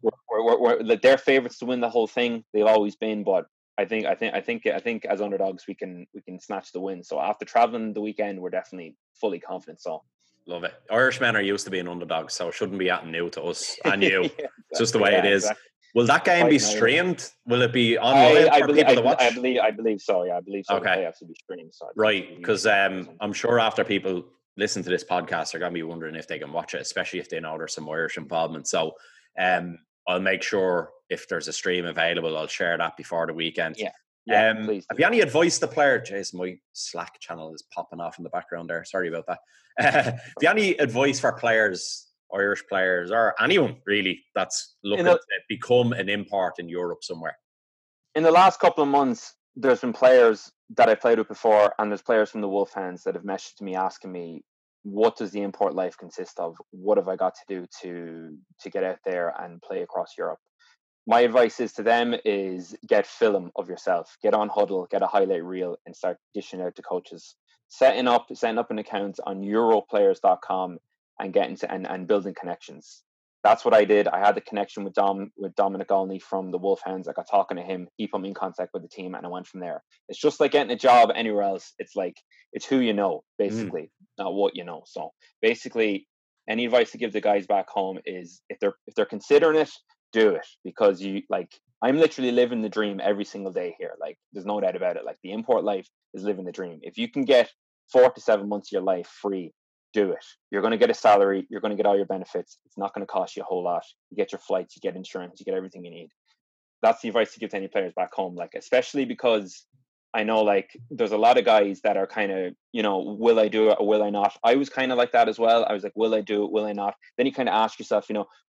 they're favorites to win the whole thing. They've always been, but I think as underdogs we can snatch the win. So after traveling the weekend, we're definitely fully confident. So. Love it. Irishmen are used to being underdogs, so it shouldn't be that new to us and you. Exactly. It's just the way it is. Exactly. Will that game be streamed? Will it be online for people to watch? I believe so. Yeah, I believe so. Okay. They have to be streamed. So right, because I'm sure after people listen to this podcast, they're going to be wondering if they can watch it, especially if they know there's some Irish involvement. So I'll make sure if there's a stream available, I'll share that before the weekend. Yeah, please. Have you any advice to players? Jason, my Slack channel is popping off in the background there. Sorry about that. Have you any advice for players, Irish players, or anyone really that's looking to become an import in Europe somewhere? In the last couple of months, there's been players that I played with before, and there's players from the Wolfhounds that have messaged me asking me, what does the import life consist of? What have I got to do to get out there and play across Europe? My advice is to them is get film of yourself, get on Huddle, get a highlight reel and start dishing out to coaches. Setting up an account on europlayers.com and getting to and building connections. That's what I did. I had the connection with Dominic Olney from the Wolfhounds. I got talking to him. He put me in contact with the team and I went from there. It's just like getting a job anywhere else. It's like, it's who you know, basically, not what you know. So basically, any advice to give the guys back home is if they're considering it, do it, because I'm literally living the dream every single day here. Like, there's no doubt about it. Like, the import life is living the dream. If you can get 4 to 7 months of your life free, do it. You're going to get a salary. You're going to get all your benefits. It's not going to cost you a whole lot. You get your flights, you get insurance, you get everything you need. That's the advice to give to any players back home. Like, especially because I know, like, there's a lot of guys that are kind of, will I do it or will I not? I was kind of like that as well. I was like, will I do it? Will I not? Then you kind of ask yourself,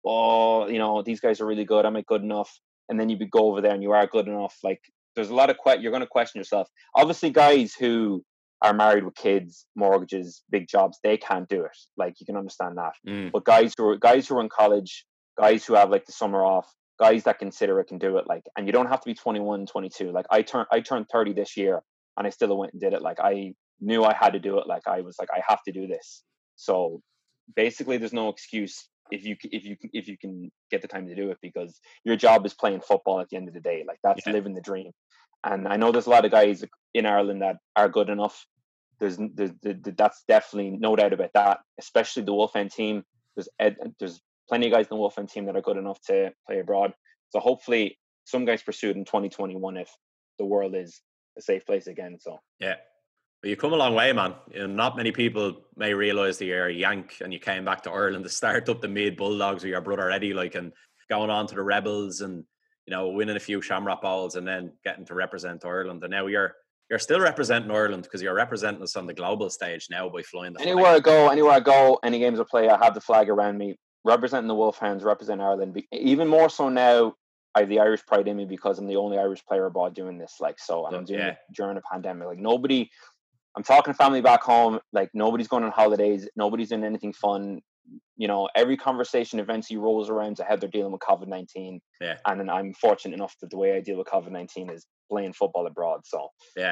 these guys are really good. Am I good enough? And then you go over there and you are good enough. Like, there's a lot of you're going to question yourself. Obviously, guys who are married with kids, mortgages, big jobs, they can't do it. Like, you can understand that. But guys who are in college, guys who have like the summer off, guys that consider it can do it. Like, and you don't have to be 21, 22. Like, I turned 30 this year and I still went and did it. Like, I knew I had to do it. Like, I was like, I have to do this. So basically there's no excuse if you can get the time to do it, because your job is playing football at the end of the day. Like, that's living the dream. And I know there's a lot of guys in Ireland that are good enough. That's definitely no doubt about that, especially the Wolfhound team. There's plenty of guys in the Wolfhound team that are good enough to play abroad. So hopefully some guys pursue it in 2021 if the world is a safe place again. So yeah. Well, you come a long way, man. Not many people may realise that you're a Yank and you came back to Ireland to start up the Meath Bulldogs with your brother Eddie, and going on to the Rebels and winning a few Shamrock Bowls and then getting to represent Ireland. And now you're still representing Ireland because you're representing us on the global stage now by flying the flag. Anywhere I go, any games I play, I have the flag around me, representing the Wolfhounds, represent Ireland. Even more so now, I have the Irish pride in me because I'm the only Irish player abroad doing this. Like, so I'm doing it during a pandemic. Like, nobody, I'm talking to family back home, like, nobody's going on holidays, nobody's doing anything fun. Every conversation eventually rolls around to how they're dealing with COVID-19. Yeah. And then I'm fortunate enough that the way I deal with COVID-19 is playing football abroad. So there's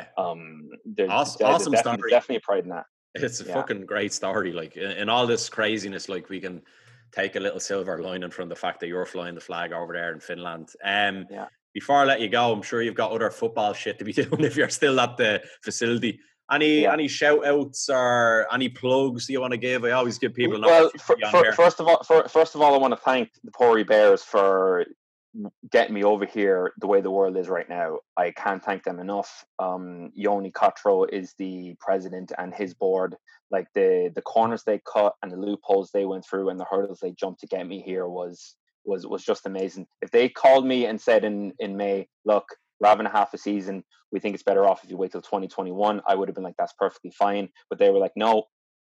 awesome story. Definitely a pride in that. It's a fucking great story. Like, in all this craziness, like, we can take a little silver lining from the fact that you're flying the flag over there in Finland. Before I let you go, I'm sure you've got other football shit to be doing if you're still at the facility. Any shout outs or any plugs you want to give? I always give people first of all, I want to thank the Pori Bears for getting me over here the way the world is right now. I can't thank them enough. Yoni Cotro is the president, and his board, like, the corners they cut and the loopholes they went through and the hurdles they jumped to get me here was just amazing. If they called me and said in May, look, we're having a half a season, we think it's better off if you wait till 2021, I would have been like, that's perfectly fine. But they were like, no,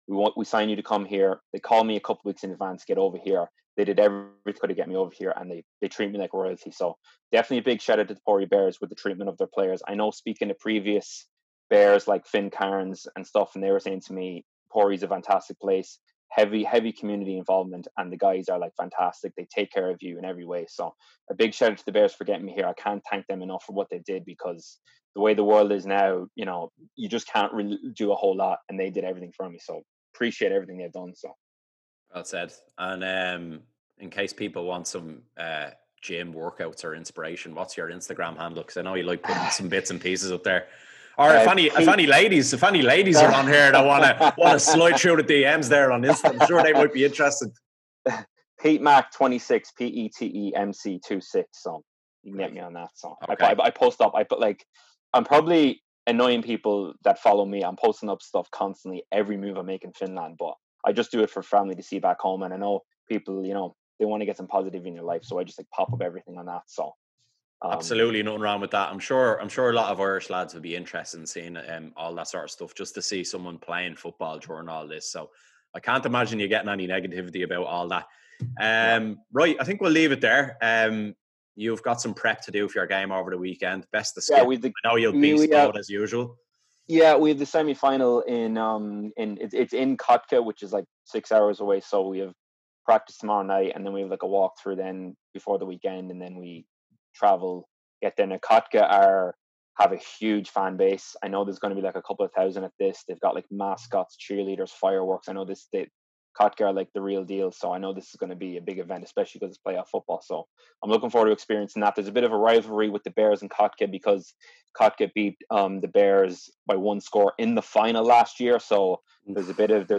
We sign you to come here. They call me a couple weeks in advance to get over here. They did everything to get me over here, and they treat me like royalty. So definitely a big shout out to the Pori Bears with the treatment of their players. I know speaking to previous Bears like Finn Cairns and stuff, and they were saying to me, Pori's a fantastic place, heavy community involvement, and the guys are like fantastic. They take care of you in every way. So a big shout out to the Bears for getting me here. I can't thank them enough for what they did, because the way the world is now, you know, you just can't really do a whole lot, and they did everything for me. So appreciate everything they've done. So well said. And in case people want some gym workouts or inspiration, what's your Instagram handle? Because I know you like putting some bits and pieces up there. Or if any ladies are on here that want to slide through the DMs there on Insta, I'm sure they might be interested. Pete Mac 26, PETEMC 26. So you can get me on that. So okay. I post up. I'm probably annoying people that follow me. I'm posting up stuff constantly, every move I make in Finland, but I just do it for family to see back home. And I know people, you know, they want to get some positive in your life, so I just like pop up everything on that. So absolutely nothing wrong with that. I'm sure a lot of Irish lads would be interested in seeing all that sort of stuff, just to see someone playing football during all this. So I can't imagine you getting any negativity about all that. Right, I think we'll leave it there. You've got some prep to do for your game over the weekend. Best of skill. I know you'll be spotted as usual. Yeah, we have the semi-final in it's in Kotka, which is like 6 hours away. So we have practice tomorrow night, and then we have like a walkthrough then before the weekend, and then we travel, get there. Now Kotka have a huge fan base. I know there's going to be like a couple of thousand at this. They've got like mascots, cheerleaders, fireworks. I know Kotka are like the real deal. So I know this is going to be a big event, especially because it's playoff football. So I'm looking forward to experiencing that. There's a bit of a rivalry with the Bears and Kotka, because Kotka beat the Bears by 1 score in the final last year. So there's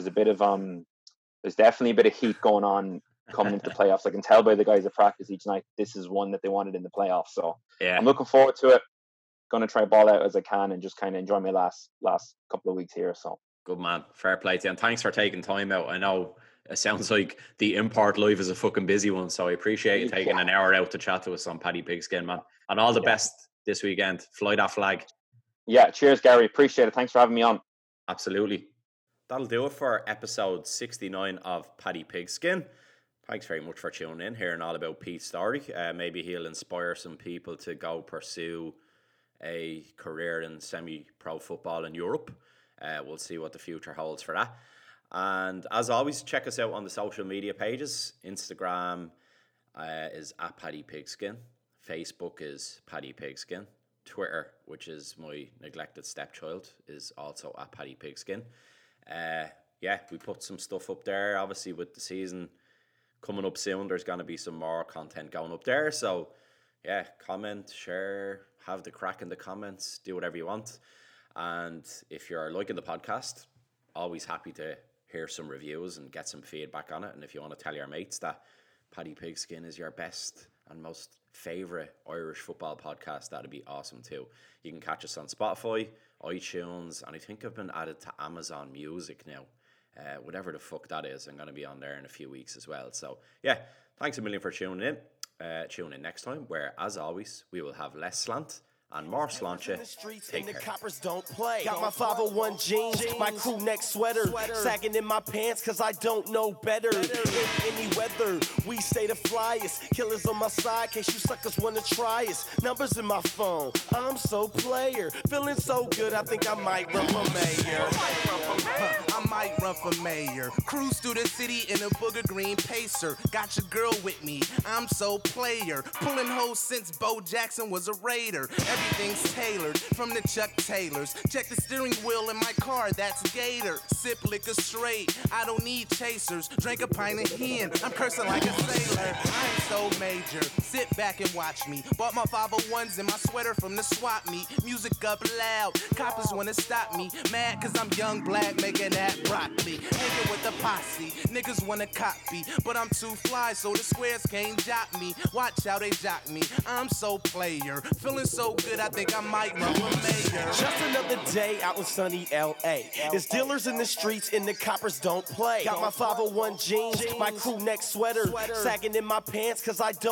definitely a bit of heat going on coming into the playoffs. I can tell by the guys that practice each night, this is one that they wanted in the playoffs. So yeah, I'm looking forward to it. Going to try ball out as I can and just kind of enjoy my last couple of weeks here. So good man, fair play to you, and thanks for taking time out. I know it sounds like the Import life is a fucking busy one, so I appreciate you taking an hour out to chat to us on Paddy Pigskin, man. And all the best this weekend. Fly that flag. Yeah, cheers, Gary. Appreciate it. Thanks for having me on. Absolutely. That'll do it for episode 69 of Paddy Pigskin. Thanks very much for tuning in, hearing all about Pete's story. Maybe he'll inspire some people to go pursue a career in semi-pro football in Europe. We'll see what the future holds for that. And as always, check us out on the social media pages. Instagram is @PaddyPigskin. Facebook is Paddy Pigskin. Twitter, which is my neglected stepchild, is also @PaddyPigskin. We put some stuff up there. Obviously, with the season coming up soon, there's going to be some more content going up there. So, comment, share, have the crack in the comments, do whatever you want. And if you're liking the podcast, always happy to hear some reviews and get some feedback on it. And if you want to tell your mates that Paddy Pigskin is your best and most favourite Irish football podcast, that'd be awesome too. You can catch us on Spotify, iTunes, and I think I've been added to Amazon Music now. Whatever the fuck that is, I'm going to be on there in a few weeks as well. So, thanks a million for tuning in. Tune in next time, where, as always, we will have less slant and more slancha. Take care. The coppers don't play. Got my 501 jeans, my crew neck sweater, sagging in my pants cause I don't know better. In any weather, we stay the flyest. Killers on my side, case you suckers wanna try us. Numbers in my phone, I'm so player. Feeling so good, I think I might run for mayor. I might run for mayor. Cruise through the city in a booger green pacer. Got your girl with me, I'm so player. Pulling hoes since Bo Jackson was a Raider. Everything's tailored from the Chuck Taylors. Check the steering wheel in my car, that's Gator. Sip liquor straight, I don't need chasers. Drink a pint of hen, I'm cursing like a sailor. I'm so major, sit back and watch me. Bought my 501s and my sweater from the swap meet. Music up loud, coppers wanna stop me. Mad cause I'm young, black, making that broccoli. Hanging with the posse, niggas wanna copy. But I'm too fly, so the squares can't jock me. Watch how they jock me, I'm so player. Feeling so good, I think I might run for mayor. Just another day out in sunny L.A. There's dealers in the streets and the coppers don't play. Got my 501 jeans, my crew neck sweater, sagging in my pants cause I don't know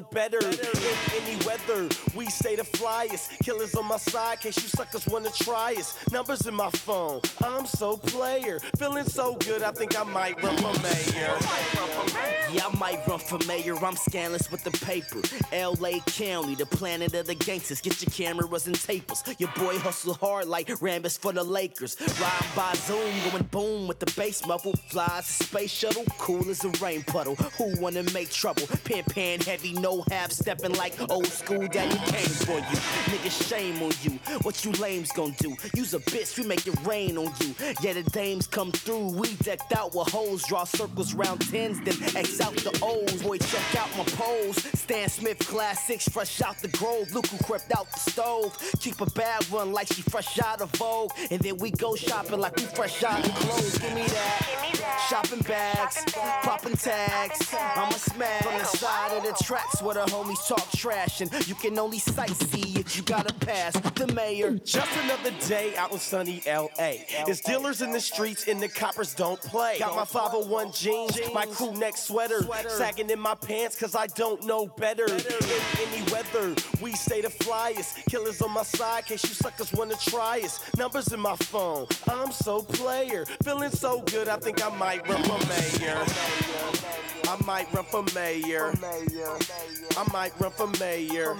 better. In any weather, we stay the flyest. Killers on my side, case you suckers wanna try us. Numbers in my phone, I'm so player. Feeling so good, I think I might run for mayor. Yeah, I might run for mayor, I'm scandalous with the paper. LA County, the planet of the gangsters. Get your cameras and tapers. Your boy hustle hard like Rambus for the Lakers. Ride by Zoom, going boom with the bass muffle. Flies a space shuttle, cool as a rain puddle. Who wanna make trouble? Pan heavy, no half stepping like old school daddy came for you. Nigga, shame on you. What you lames gon' do? Use a bitch, we make it rain on you. Yeah, the dames come through. We decked out with hoes, draw circles round tens, then X out the O's. Boy, check out my pose. Stan Smith classics, fresh out the grove. Look who crept out the stove. Keep a bad one like she fresh out of Vogue. And then we go shopping like we fresh out of clothes. Give me that. Shopping bags, popping tags. I'm a smash on the side of the tracks where the homies talk trash. And you can only sightsee if you gotta pass the mayor. Just another day out in sunny LA. It's dealers in the streets and the coppers don't play. Got my 501 jeans, my crew neck sweater. Sagging in my pants cause I don't know better. In any weather, we stay the flyest. Killers on my side, case you suckers wanna try us. Numbers in my phone, I'm so player. Feeling so good, I think I might run for mayor. I might run for mayor. I might run for mayor.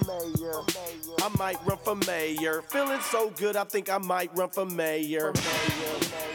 I might run for mayor. Feeling so good, I think I might run for mayor.